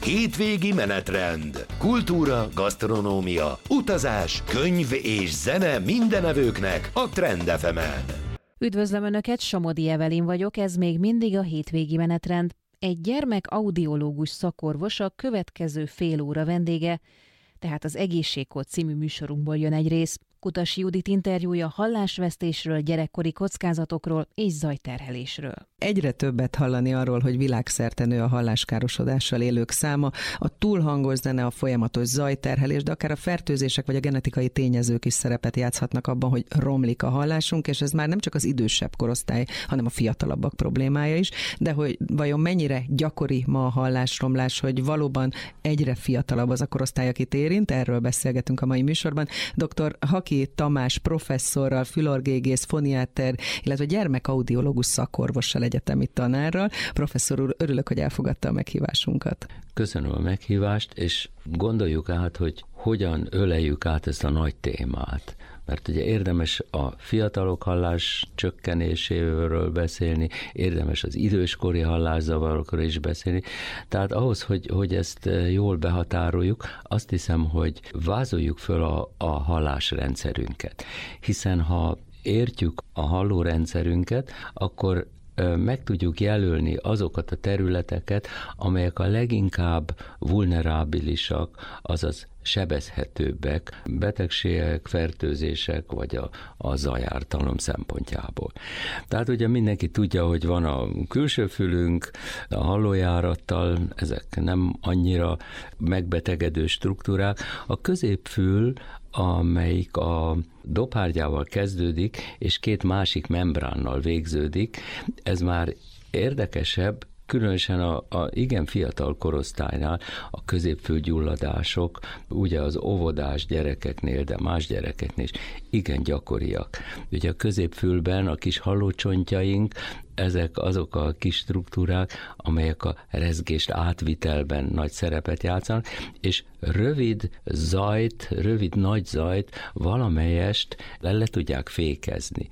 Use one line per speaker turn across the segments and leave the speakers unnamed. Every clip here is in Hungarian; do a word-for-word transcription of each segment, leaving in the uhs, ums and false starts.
Hétvégi menetrend. Kultúra, gasztronómia, utazás, könyv és zene mindenevőknek a Trend ef emen.
Üdvözlöm Önöket, Somodi Evelin vagyok, ez még mindig a Hétvégi menetrend. Egy gyermek audiológus szakorvos a következő fél óra vendége, tehát az Egészségkód című műsorunkból jön egy rész. Kutasi Judit interjúja hallásvesztésről, gyerekkori kockázatokról és zajterhelésről.
Egyre többet hallani arról, hogy világszerte nő a halláskárosodással élők száma, a túlhangos zene, a folyamatos zajterhelés, de akár a fertőzések vagy a genetikai tényezők is szerepet játszhatnak abban, hogy romlik a hallásunk, és ez már nem csak az idősebb korosztály, hanem a fiatalabbak problémája is, de hogy vajon mennyire gyakori ma a hallásromlás, hogy valóban egyre fiatalabb az a korosztály, akit érint, erről beszélgetünk a mai műsorban. doktor Haki Tamás professzorral, fülorgégész, foniáter, illetve gyermekaudiológus szakorvossal, egyetemi tanárral. Professzor úr, örülök, hogy elfogadta a meghívásunkat.
Köszönöm a meghívást, és gondoljuk át, hogy hogyan öleljük át ezt a nagy témát. Mert ugye érdemes a fiatalok hallás csökkenéséről beszélni, érdemes az időskori hallászavarokról is beszélni. Tehát ahhoz, hogy, hogy ezt jól behatároljuk, azt hiszem, hogy vázoljuk föl a, a hallásrendszerünket. Hiszen ha értjük a hallórendszerünket, akkor meg tudjuk jelölni azokat a területeket, amelyek a leginkább vulnerábilisak, azaz sebezhetőbbek, betegségek, fertőzések, vagy a, a zajártalom szempontjából. Tehát ugye mindenki tudja, hogy van a külső fülünk, a hallójárattal, ezek nem annyira megbetegedő struktúrák. A középfül, amelyik a dobhártyával kezdődik, és két másik membránnal végződik, ez már érdekesebb, különösen a, a igen fiatal korosztálynál a középfülgyulladások, ugye az óvodás gyerekeknél, de más gyerekeknél is igen gyakoriak. Ugye a középfülben a kis hallócsontjaink, ezek azok a kis struktúrák, amelyek a rezgést átvitelben nagy szerepet játszanak, és rövid zajt, rövid nagy zajt valamelyest le, le tudják fékezni.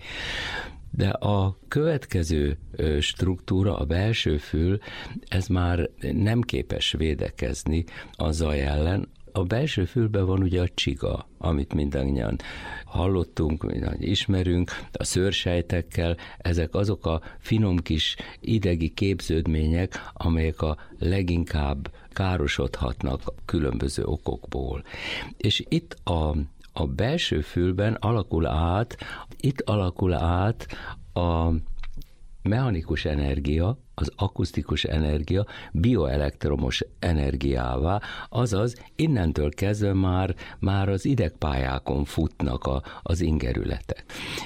De a következő struktúra, a belső fül, ez már nem képes védekezni a zaj ellen. A belső fülben van ugye a csiga, amit mindannyian hallottunk, mindannyian ismerünk, a szőrsejtekkel, ezek azok a finom kis idegi képződmények, amelyek a leginkább károsodhatnak különböző okokból. És itt a A belső fülben alakul át, itt alakul át a mechanikus energia, az akusztikus energia bioelektromos energiává, azaz innentől kezdve már, már az idegpályákon futnak a, az ingerületek.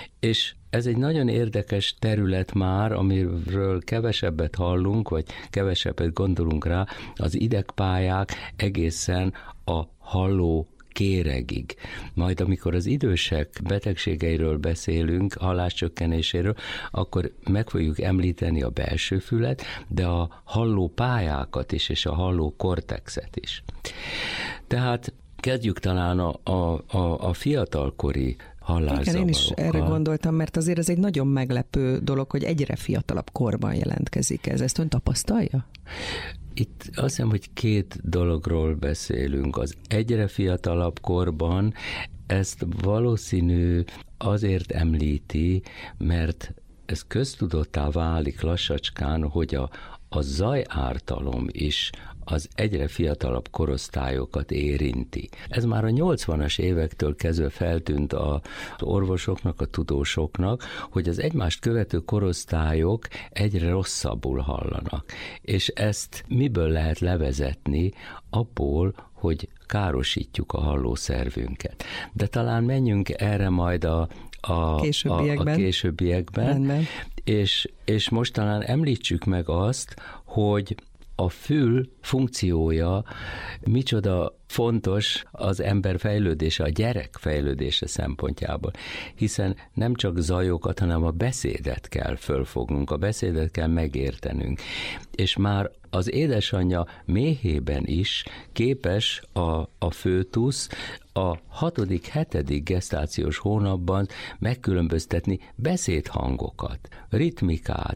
És ez egy nagyon érdekes terület már, amiről kevesebbet hallunk, vagy kevesebbet gondolunk rá, az idegpályák egészen a halló kéregig. Majd amikor az idősek betegségeiről beszélünk, halláscsökkenéséről, akkor meg fogjuk említeni a belső fület, de a hallópályákat is, és a hallókortexet is. Tehát kezdjük talán a, a, a, a fiatalkori hallászavarokkal.
Igen, én is erre gondoltam, mert azért ez egy nagyon meglepő dolog, hogy egyre fiatalabb korban jelentkezik ez. Ezt ön tapasztalja?
Itt azt hiszem, hogy két dologról beszélünk. Az egyre fiatalabb korban ezt valószínű azért említi, mert ez köztudottá válik lassacskán, hogy a, a zajártalom is az egyre fiatalabb korosztályokat érinti. Ez már a nyolcvanas évektől kezdve feltűnt az orvosoknak, a tudósoknak, hogy az egymást követő korosztályok egyre rosszabbul hallanak. És ezt miből lehet levezetni? Abból, hogy károsítjuk a hallószervünket. De talán menjünk erre majd a A későbbiekben, a, a későbbiekben és, és most talán említsük meg azt, hogy a fül funkciója micsoda fontos az ember fejlődése, a gyerek fejlődése szempontjából, hiszen nem csak zajokat, hanem a beszédet kell fölfognunk, a beszédet kell megértenünk, és már az édesanyja méhében is képes a, a fötusz a hatodik, hetedik gesztációs hónapban megkülönböztetni beszédhangokat, ritmikát,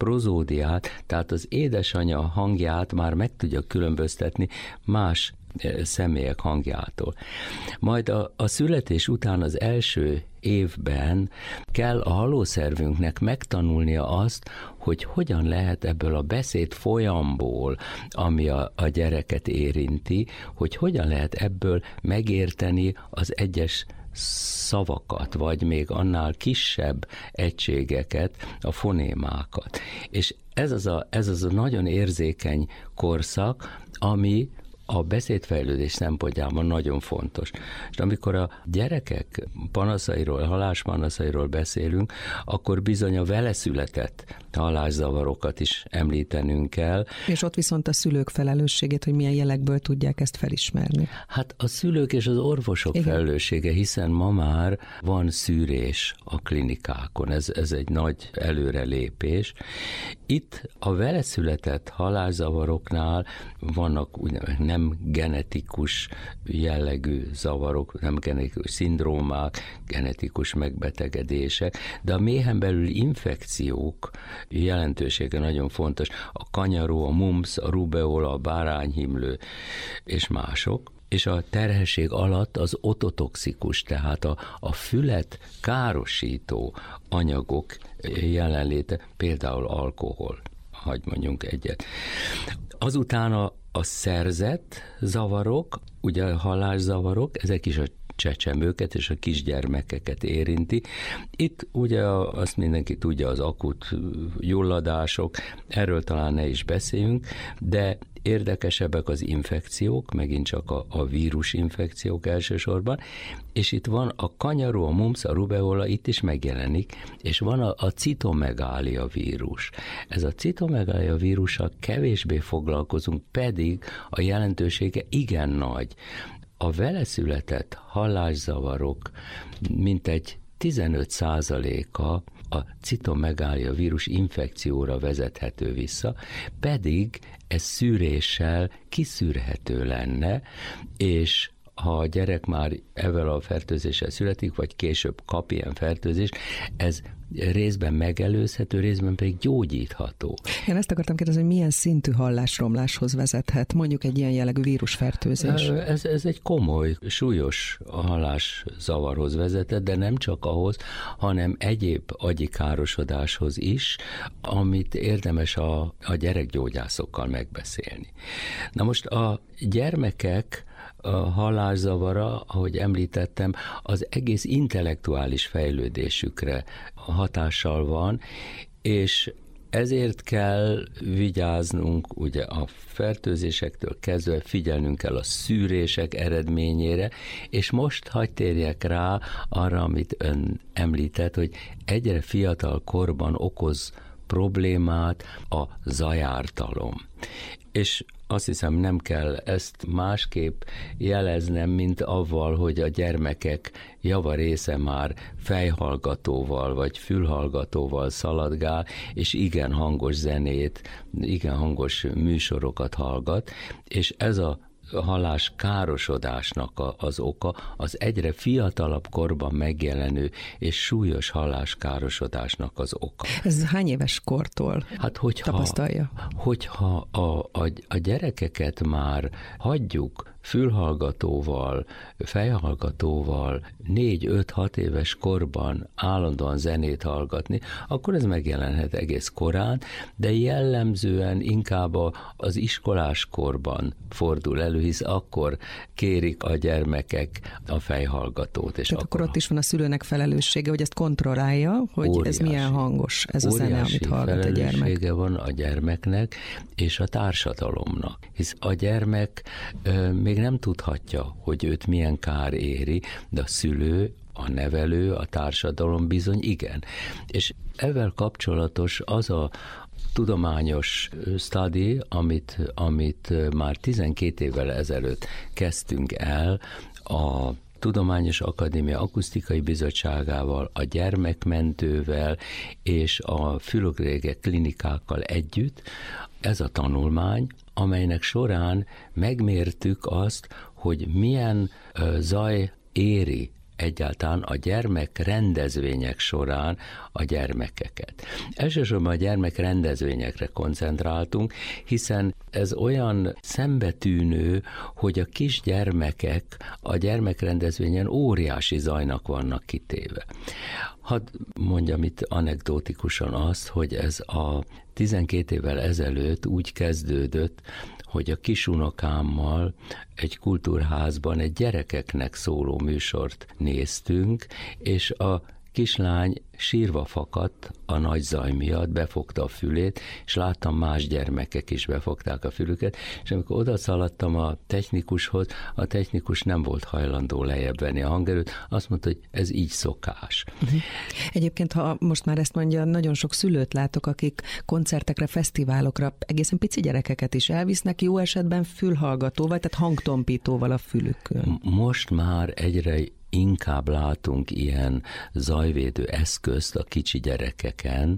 prozódiát, tehát az édesanyja hangját már meg tudja különböztetni más személyek hangjától. Majd a, a születés után az első évben kell a hallószervünknek megtanulnia azt, hogy hogyan lehet ebből a beszéd folyamból, ami a, a gyereket érinti, hogy hogyan lehet ebből megérteni az egyes szavakat, vagy még annál kisebb egységeket, a fonémákat. És ez az a, ez az a nagyon érzékeny korszak, ami a beszédfejlődés szempontjában nagyon fontos. És amikor a gyerekek panaszairól, haláspanaszairól beszélünk, akkor bizony a vele született hallászavarokat is említenünk kell.
És ott viszont a szülők felelősségét, hogy milyen jelekből tudják ezt felismerni.
Hát a szülők és az orvosok Igen. felelőssége, hiszen ma már van szűrés a klinikákon, ez, ez egy nagy előrelépés. Itt a vele született hallászávaroknál vannak úgynevezett nem genetikus jellegű zavarok, nem genetikus szindrómák, genetikus megbetegedések, de a méhen belül infekciók jelentősége nagyon fontos. A kanyaró, a mumps, a rubeola, a bárányhimlő és mások. És a terhesség alatt az ototoxikus, tehát a, a fület károsító anyagok jelenléte, például alkohol, hagy mondjunk egyet. Azután a, a szerzett zavarok, ugye a hallászavarok, ezek is a csecsemőket és a kisgyermekeket érinti. Itt ugye azt mindenki tudja, az akut gyulladások, erről talán ne is beszéljünk, de érdekesebbek az infekciók, megint csak a, a vírusinfekciók elsősorban, és itt van a kanyaró, a mumps, a rubeola, itt is megjelenik, és van a, a citomegália vírus. Ez a citomegália vírussal kevésbé foglalkozunk, pedig a jelentősége igen nagy. A vele született hallászavarok mintegy tizenöt százaléka a citomegália vírus infekcióra vezethető vissza, pedig ez szűréssel kiszűrhető lenne, és ha a gyerek már ezzel a fertőzéssel születik, vagy később kap ilyen fertőzést, ez részben megelőzhető, részben pedig gyógyítható.
Én ezt akartam kérdezni, hogy milyen szintű hallásromláshoz vezethet mondjuk egy ilyen jellegű vírusfertőzés?
Ez, ez egy komoly, súlyos hallászavarhoz vezetett, de nem csak ahhoz, hanem egyéb agyi károsodáshoz is, amit érdemes a, a gyerekgyógyászokkal megbeszélni. Na most a gyermekek a hallászavara, ahogy említettem, az egész intellektuális fejlődésükre hatással van, és ezért kell vigyáznunk, ugye a fertőzésektől kezdve figyelnünk kell a szűrések eredményére, és most hadd térjek rá arra, amit ön említett, hogy egyre fiatal korban okoz problémát a zajártalom. És azt hiszem, nem kell ezt másképp jeleznem, mint avval, hogy a gyermekek java része már fejhallgatóval vagy fülhallgatóval szaladgál, és igen hangos zenét, igen hangos műsorokat hallgat, és ez a hallás károsodásnak az oka az egyre fiatalabb korban megjelenő és súlyos hallás károsodásnak az oka.
Ez hány éves kortól
hát, hogyha,
tapasztalja?
Hogyha a, a, a gyerekeket már hagyjuk fülhallgatóval, fejhallgatóval négy-öt-hat éves korban állandóan zenét hallgatni, akkor ez megjelenhet egész korán, de jellemzően inkább az iskolás korban fordul elő, hisz akkor kérik a gyermekek a fejhallgatót. És
Tehát
akkor,
akkor ott is van a szülőnek felelőssége, hogy ezt kontrollálja, hogy óriási, ez milyen hangos, ez a zene, amit hallgat a gyermek.
Felelőssége van a gyermeknek és a társadalomnak, hisz a gyermek euh, még nem tudhatja, hogy őt milyen kár éri, de a szülő, a nevelő, a társadalom bizony igen. És ezzel kapcsolatos az a tudományos study, amit, amit már tizenkét évvel ezelőtt kezdtünk el, a Tudományos Akadémia Akusztikai Bizottságával, a Gyermekmentővel és a fülökrége klinikákkal együtt. Ez a tanulmány, amelynek során megmértük azt, hogy milyen zaj éri egyáltalán a gyermek rendezvények során a gyermekeket. Elsősorban a gyermek rendezvényekre koncentráltunk, hiszen ez olyan szembetűnő, hogy a kisgyermekek a gyermekrendezvényen óriási zajnak vannak kitéve. Hadd mondjam itt anekdotikusan azt, hogy ez a tizenkét évvel ezelőtt úgy kezdődött, hogy a kisunokámmal egy kultúrházban egy gyerekeknek szóló műsort néztünk, és a kislány sírva fakadt a nagy zaj miatt, befogta a fülét, és láttam más gyermekek is befogták a fülüket, és amikor odaszaladtam a technikushoz, a technikus nem volt hajlandó lejjebb venni a hangerőt, azt mondta, hogy ez így szokás.
Egyébként, ha most már ezt mondja, nagyon sok szülőt látok, akik koncertekre, fesztiválokra egészen pici gyerekeket is elvisznek, jó esetben fülhallgatóval, tehát hangtompítóval a fülükön.
Most már egyre inkább látunk ilyen zajvédő eszközt a kicsi gyerekeken,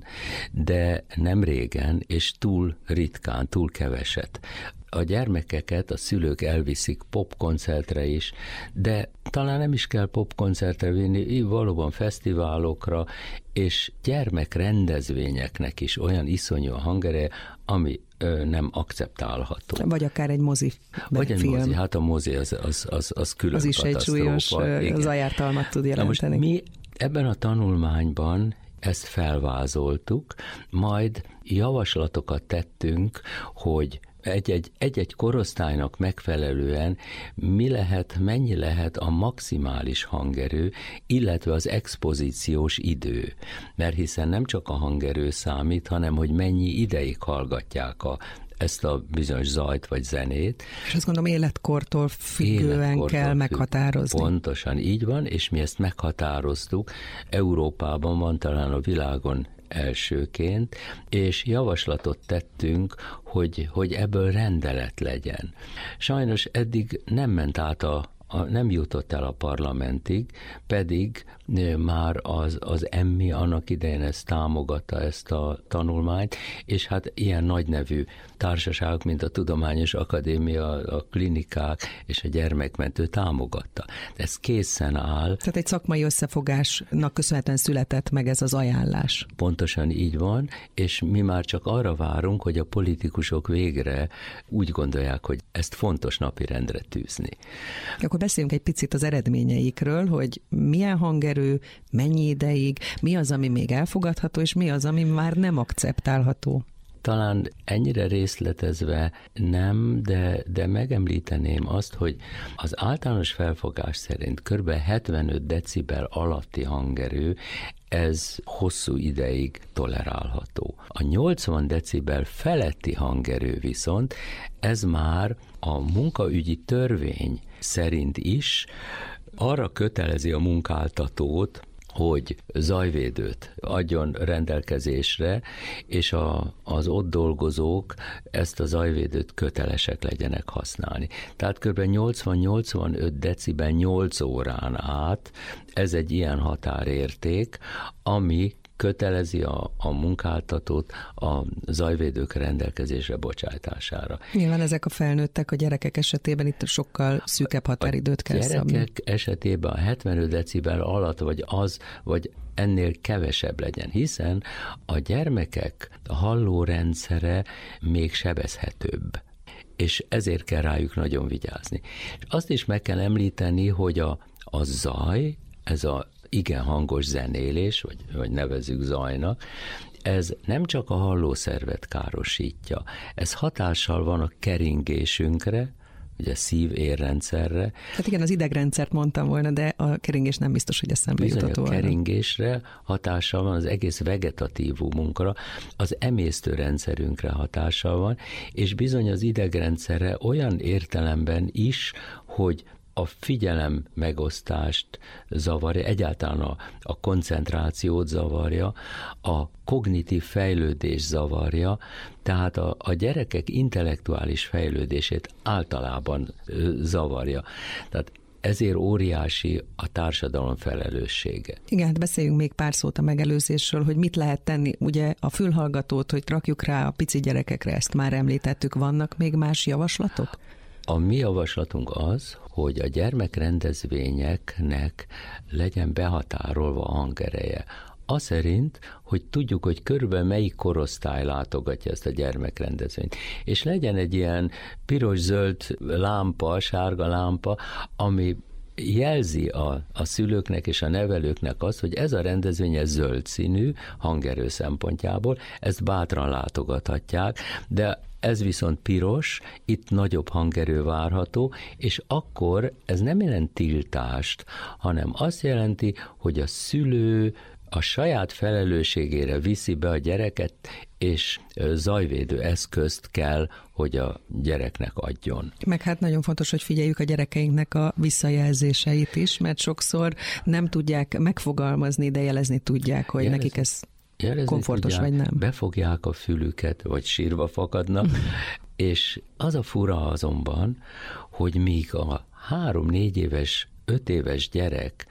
de nem régen, és túl ritkán, túl keveset. A gyermekeket a szülők elviszik popkoncertre is, de talán nem is kell popkoncertre vinni, valóban fesztiválokra, és gyermekrendezvényeknek is olyan iszonyú a hangereje, ami ö, nem akceptálható.
Vagy akár egy mozi
Vagy egy
film.
mozi, hát a mozi az, az, az, az külön
az is
katasztrófa.
egy súlyos zajártalmat tud jelenteni.
Na most mi ebben a tanulmányban ezt felvázoltuk, majd javaslatokat tettünk, hogy egy-egy, egy-egy korosztálynak megfelelően mi lehet, mennyi lehet a maximális hangerő, illetve az expozíciós idő. Mert hiszen nem csak a hangerő számít, hanem hogy mennyi ideig hallgatják a ezt a bizonyos zajt vagy zenét.
És azt gondolom, életkortól függően életkortól kell függ. meghatározni.
Pontosan így van, és mi ezt meghatároztuk. Európában van talán a világon elsőként, és javaslatot tettünk, hogy, hogy ebből rendelet legyen. Sajnos eddig nem ment át a A, nem jutott el a parlamentig, pedig már az, az EMMI annak idején ezt támogatta, ezt a tanulmányt, és hát ilyen nagynevű társaságok, mint a Tudományos Akadémia, a klinikák és a gyermekmentő támogatta. De ez készen áll.
Tehát egy szakmai összefogásnak köszönhetően született meg ez az ajánlás.
Pontosan így van, és mi már csak arra várunk, hogy a politikusok végre úgy gondolják, hogy ezt fontos napirendre tűzni.
Akkor beszéljünk egy picit az eredményeikről, hogy milyen hangerő, mennyi ideig, mi az, ami még elfogadható, és mi az, ami már nem akceptálható.
Talán ennyire részletezve nem, de, de megemlíteném azt, hogy az általános felfogás szerint kb. hetvenöt decibel alatti hangerő, ez hosszú ideig tolerálható. A nyolcvan decibel feletti hangerő viszont, ez már a munkaügyi törvény szerint is arra kötelezi a munkáltatót, hogy zajvédőt adjon rendelkezésre, és a, az ott dolgozók ezt a zajvédőt kötelesek legyenek használni. Tehát kb. nyolcvan-nyolcvanöt decibel nyolc órán át, ez egy ilyen határérték, ami kötelezi a, a munkáltatót a zajvédők rendelkezésre bocsátására.
Nyilván ezek a felnőttek, a gyerekek esetében itt sokkal szűkebb határidőt kell szabni.
A gyerekek esetében a hetvenöt decibel alatt, vagy az, vagy ennél kevesebb legyen, hiszen a gyermekek a hallórendszere még sebezhetőbb, és ezért kell rájuk nagyon vigyázni. És azt is meg kell említeni, hogy a, a zaj, ez a igen hangos zenélés, vagy, vagy nevezzük zajnak, ez nem csak a hallószervet károsítja, ez hatással van a keringésünkre, ugye szív-érrendszerre.
Hát igen, az idegrendszert mondtam volna, de a keringés nem biztos, hogy eszembe jutott volna.
A keringésre hatással van, az egész vegetatívumunkra, az emésztőrendszerünkre hatással van, és bizony az idegrendszerre olyan értelemben is, hogy a figyelem megosztást zavarja, egyáltalán a, a koncentrációt zavarja, a kognitív fejlődés zavarja, tehát a, a gyerekek intellektuális fejlődését általában ö, zavarja. Tehát ezért óriási a társadalom felelőssége.
Igen, hát beszéljünk még pár szót a megelőzésről, hogy mit lehet tenni. Ugye a fülhallgatót, hogy rakjuk rá a pici gyerekekre, ezt már említettük, vannak még más javaslatok?
A mi javaslatunk az, hogy a gyermekrendezvényeknek legyen behatárolva a hangereje. Az szerint, hogy tudjuk, hogy körülbelül melyik korosztály látogatja ezt a gyermekrendezvényt. És legyen egy ilyen piros-zöld lámpa, sárga lámpa, ami jelzi a, a szülőknek és a nevelőknek azt, hogy ez a rendezvény ez zöld színű hangerő szempontjából, ezt bátran látogathatják, de ez viszont piros, itt nagyobb hangerő várható, és akkor ez nem jelent tiltást, hanem azt jelenti, hogy a szülő a saját felelősségére viszi be a gyereket, és zajvédő eszközt kell, hogy a gyereknek adjon.
Meg hát nagyon fontos, hogy figyeljük a gyerekeinknek a visszajelzéseit is, mert sokszor nem tudják megfogalmazni, de jelezni tudják, hogy jelezni, nekik ez komfortos tudják, vagy nem.
Befogják a fülüket, vagy sírva fakadnak, és az a fura azonban, hogy míg a három-négy éves, öt éves gyerek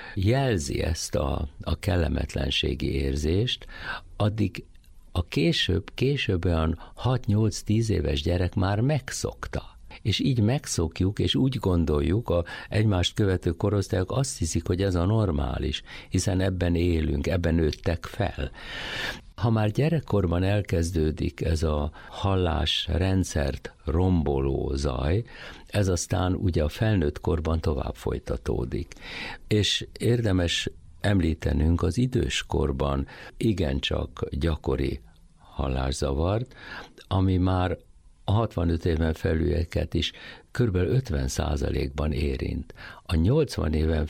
jelzi ezt a, a kellemetlenségi érzést, addig a később, később olyan hat-nyolc-tíz éves gyerek már megszokta. És így megszokjuk, és úgy gondoljuk, a egymást követő korosztályok azt hiszik, hogy ez a normális, hiszen ebben élünk, ebben nőttek fel. Ha már gyerekkorban elkezdődik ez a hallásrendszert romboló zaj, ez aztán ugye a felnőtt korban tovább folytatódik. És érdemes említenünk az időskorban igencsak gyakori hallászavart, ami már a hatvanöt éven felülieket is kb. ötven százalékban érint. A nyolcvan éven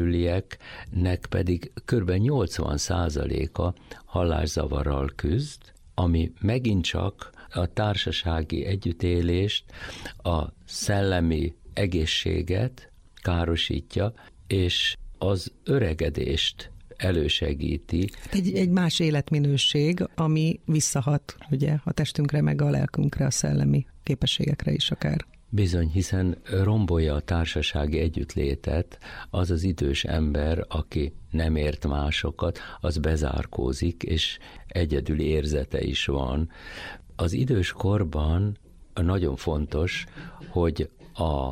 felülieknek pedig kb. nyolcvan százaléka hallászavarral küzd, ami megint csak a társasági együttélést, a szellemi egészséget károsítja, és az öregedést elősegíti.
Egy, egy más életminőség, ami visszahat ugye, a testünkre, meg a lelkünkre, a szellemi képességekre is akár.
Bizony, hiszen rombolja a társasági együttlétet az az idős ember, aki nem ért másokat, az bezárkózik, és egyedüli érzete is van. Az idős korban nagyon fontos, hogy a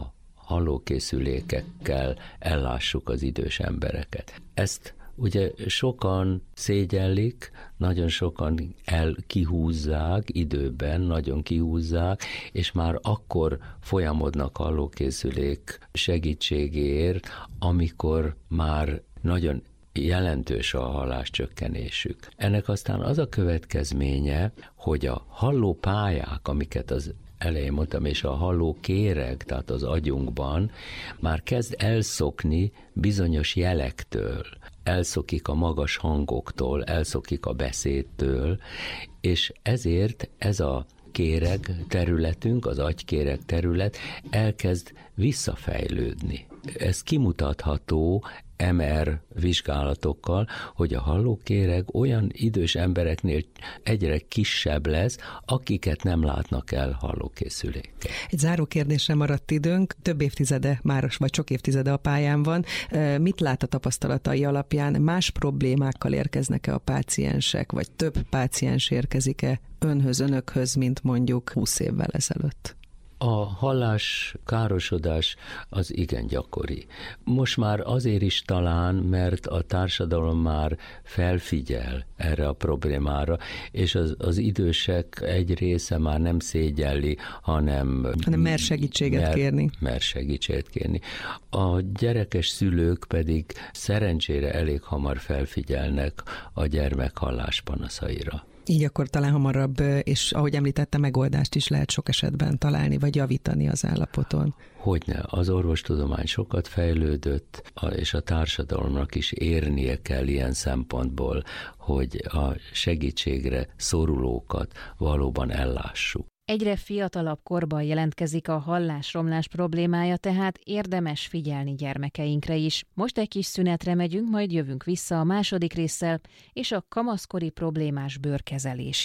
hallókészülékekkel ellássuk az idős embereket. Ezt ugye sokan szégyellik, nagyon sokan elkihúzzák időben, nagyon kihúzzák, és már akkor folyamodnak hallókészülék segítségéért, amikor már nagyon jelentős a halláscsökkenésük. Ennek aztán az a következménye, hogy a hallópályák, amiket az elején mondtam, és a hallókéreg, tehát az agyunkban már kezd elszokni bizonyos jelektől, elszokik a magas hangoktól, elszokik a beszédtől, és ezért ez a kéreg területünk, az agykéreg terület elkezd visszafejlődni. Ez kimutatható em er vizsgálatokkal, hogy a hallókéreg olyan idős embereknél egyre kisebb lesz, akiket nem látnak el hallókészülékkel.
Egy záró kérdésre maradt időnk, több évtizede már, vagy sok évtizede a pályán van. Mit lát a tapasztalatai alapján? Más problémákkal érkeznek-e a páciensek, vagy több páciens érkezik-e önhöz, önökhöz, mint mondjuk húsz évvel ezelőtt?
A hallás károsodás az igen gyakori. Most már azért is talán, mert a társadalom már felfigyel erre a problémára, és az, az idősek egy része már nem szégyelli, hanem...
hanem mer segítséget mer, kérni.
Mer segítséget kérni. A gyerekes szülők pedig szerencsére elég hamar felfigyelnek a gyermek halláspanaszaira.
Így akkor talán hamarabb, és ahogy említette, megoldást is lehet sok esetben találni, vagy javítani az állapoton.
Hogyne, az orvostudomány sokat fejlődött, és a társadalomnak is érnie kell ilyen szempontból, hogy a segítségre szorulókat valóban ellássuk.
Egyre fiatalabb korban jelentkezik a hallásromlás problémája, tehát érdemes figyelni gyermekeinkre is. Most egy kis szünetre megyünk, majd jövünk vissza a második résszel és a kamaszkori problémás bőrkezelésére.